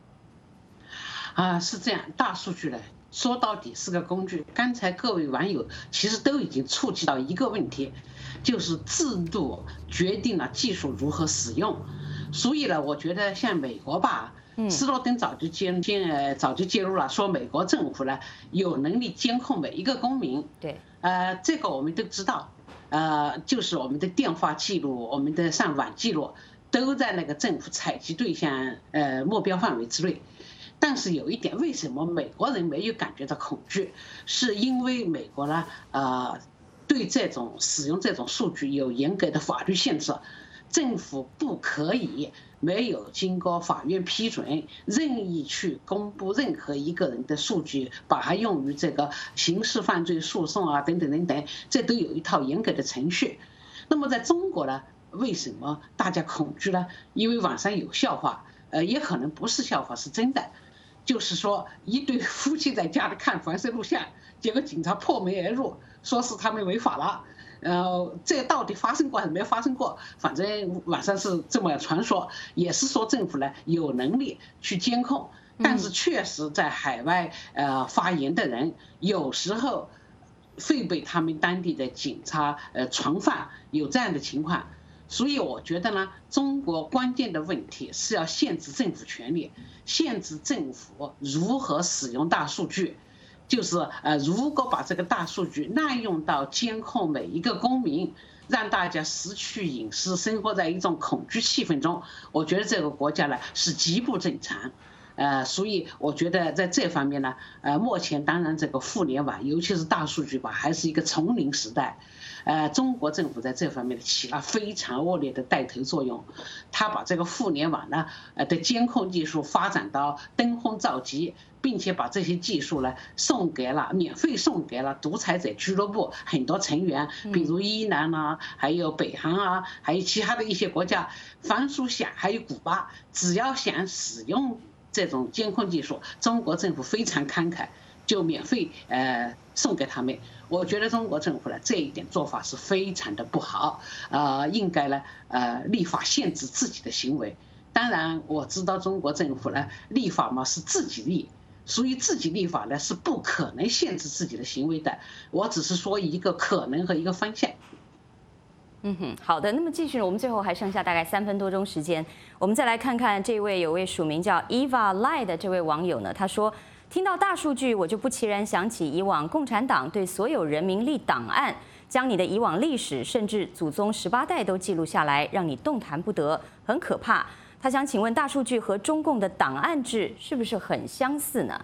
是这样，大数据呢，说到底是个工具。刚才各位网友其实都已经触及到一个问题，就是制度决定了技术如何使用。所以呢，我觉得像美国吧，斯诺登早就揭露了，说美国政府呢有能力监控每一个公民。
对，
这个我们都知道，就是我们的电话记录、我们的上网记录都在那个政府采集对象目标范围之内。但是有一点，为什么美国人没有感觉到恐惧？是因为美国呢，对这种使用这种数据有严格的法律限制，政府不可以没有经过法院批准，任意去公布任何一个人的数据，把它用于这个刑事犯罪诉讼啊，等等等等，这都有一套严格的程序。那么在中国呢，为什么大家恐惧呢？因为网上有笑话，也可能不是笑话，是真的。就是说，一对夫妻在家里看房车录像，结果警察破门而入，说是他们违法了。这到底发生过还是没发生过？反正网上是这么传说，也是说政府呢有能力去监控，但是确实在海外发言的人，有时候会被他们当地的警察传唤，有这样的情况。所以我觉得呢，中国关键的问题是要限制政府权力，限制政府如何使用大数据。就是如果把这个大数据滥用到监控每一个公民，让大家失去隐私，生活在一种恐惧气氛中，我觉得这个国家呢是极不正常。所以我觉得在这方面呢，目前当然这个互联网，尤其是大数据吧，还是一个丛林时代。中国政府在这方面起了非常恶劣的带头作用，他把这个互联网呢的监控技术发展到登峰造极，并且把这些技术呢免费送给了独裁者俱乐部很多成员，比如伊朗啊，还有北韩啊，还有其他的一些国家，凡属想还有古巴，只要想使用这种监控技术，中国政府非常慷慨，就免费送给他们。我觉得中国政府呢这一点做法是非常的不好，应该呢立法限制自己的行为。当然我知道中国政府呢立法嘛是自己立，所以自己立法呢是不可能限制自己的行为的。我只是说一个可能和一个方向。
好的，那么继续，我们最后还剩下大概3分多钟时间，我们再来看看这位有位署名叫 Eva Lai 的这位网友呢，他说，听到大数据，我就不期然想起以往共产党对所有人民立档案，将你的以往历史甚至祖宗18代都记录下来，让你动弹不得，很可怕。他想请问，大数据和中共的档案制是不是很相似呢？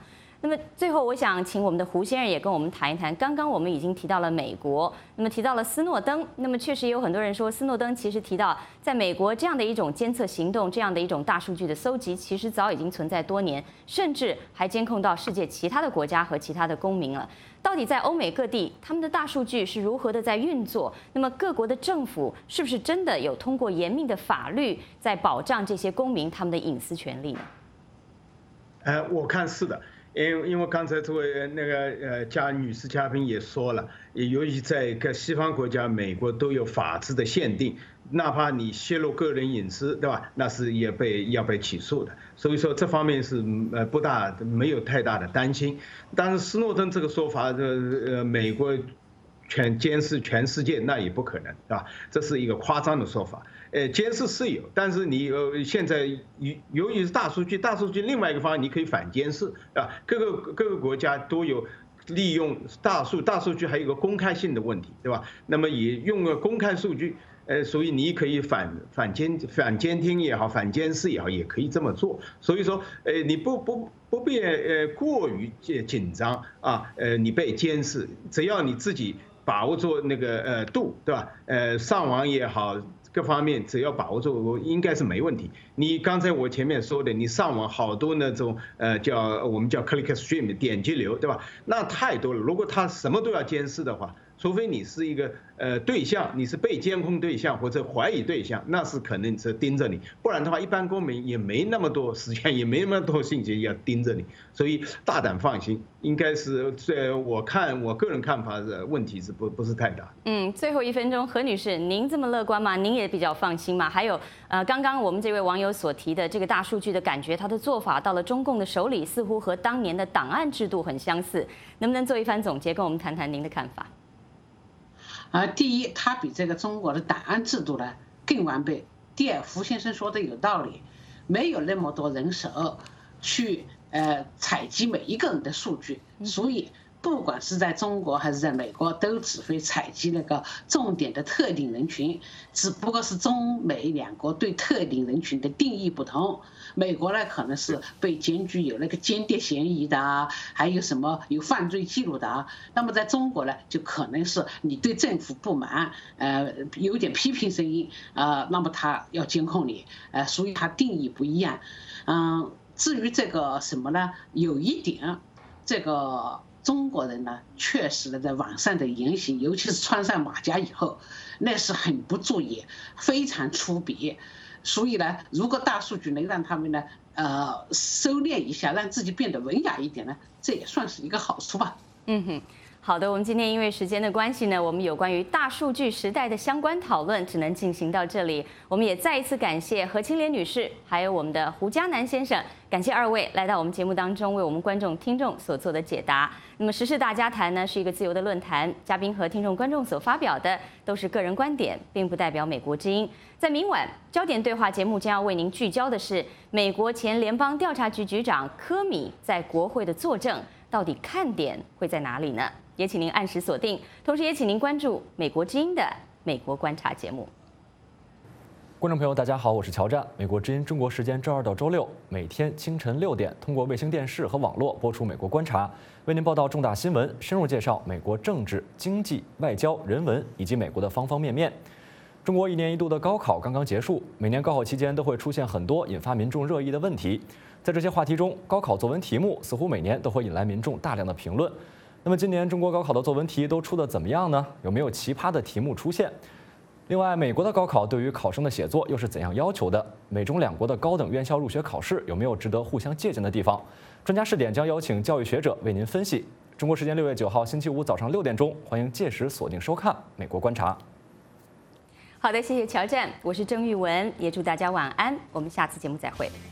那么最后，我想请我们的胡先生也跟我们谈一谈。刚刚我们已经提到了美国，那么提到了斯诺登，那么确实也有很多人说，斯诺登其实提到，在美国这样的一种监测行动，这样的一种大数据的搜集，其实早已经存在多年，甚至还监控到世界其他的国家和其他的公民了。到底在欧美各地，他们的大数据是如何的在运作？那么各国的政府是不是真的有通过严密的法律在保障这些公民他们的隐私权利呢？
我看是的。因为刚才这位那个女士嘉宾也说了，由于在各西方国家，美国都有法制的限定，哪怕你泄露个人隐私，对吧？那是要被起诉的。所以说这方面是没有太大的担心。但是斯诺登这个说法，美国监视全世界那也不可能，对吧？这是一个夸张的说法。监视是有，但是你现在由于是大数据另外一个方面你可以反监视啊，各个国家都有利用大数据还有一个公开性的问题，对吧？那么也用了公开数据，所以你可以反监听也好，反监视也好，也可以这么做。所以说，你不必过于紧张啊，你被监视，只要你自己把握住那个度，对吧？上网也好。各方面只要把握住，应该是没问题。你刚才我前面说的，你上网好多那种我们叫 click stream 点击流，对吧？那太多了。如果他什么都要监视的话，除非你是一个对象，你是被监控对象或者怀疑对象，那是可能是盯着你。不然的话，一般公民也没那么多时间，也没那么多兴趣要盯着你。所以大胆放心，应该是我个人看法的问题是不是太大。
最后1分钟，何女士，您这么乐观吗？您也比较放心吗？还有刚刚我们这位网友所提的这个大数据的感觉，他的做法到了中共的手里，似乎和当年的档案制度很相似。能不能做一番总结，跟我们谈谈您的看法？
第一，它比这个中国的档案制度呢更完备。第二，胡先生说的有道理，没有那么多人手去采集每一个人的数据，所以不管是在中国还是在美国，都只会采集那个重点的特定人群，只不过是中美两国对特定人群的定义不同。美国呢可能是被检举有那个间谍嫌疑的啊，还有什么有犯罪记录的啊。那么在中国呢，就可能是你对政府不满，有点批评声音那么他要监控你，所以他定义不一样。至于这个什么呢，有一点，这个中国人呢，确实的在网上的言行，尤其是穿上马甲以后，那是很不注意，非常粗鄙。所以呢，如果大数据能让他们呢，收敛一下，让自己变得文雅一点呢，这也算是一个好处吧。
好的，我们今天因为时间的关系呢，我们有关于大数据时代的相关讨论只能进行到这里。我们也再一次感谢何清莲女士，还有我们的胡嘉南先生，感谢2位来到我们节目当中为我们观众听众所做的解答。那么时事大家谈呢是一个自由的论坛，嘉宾和听众观众所发表的都是个人观点，并不代表美国之音。在明晚焦点对话节目将要为您聚焦的是美国前联邦调查局局长科米在国会的作证，到底看点会在哪里呢？也请您按时锁定，同时也请您关注美国之音的美国观察节目。
观众朋友，大家好，我是乔战。美国之音中国时间周2到周6每天清晨6点，通过卫星电视和网络播出《美国观察》，为您报道重大新闻，深入介绍美国政治、经济、外交、人文以及美国的方方面面。中国1年1度的高考刚刚结束，每年高考期间都会出现很多引发民众热议的问题。在这些话题中，高考作文题目似乎每年都会引来民众大量的评论。那么今年中国高考的作文题都出得怎么样呢？有没有奇葩的题目出现？另外，美国的高考对于考生的写作又是怎样要求的？美中2国的高等院校入学考试有没有值得互相借鉴的地方？专家视点将邀请教育学者为您分析。中国时间6月9号星期五早上6点钟，欢迎届时锁定收看《美国观察》。
好的，谢谢乔战，我是郑玉文，也祝大家晚安，我们下次节目再会。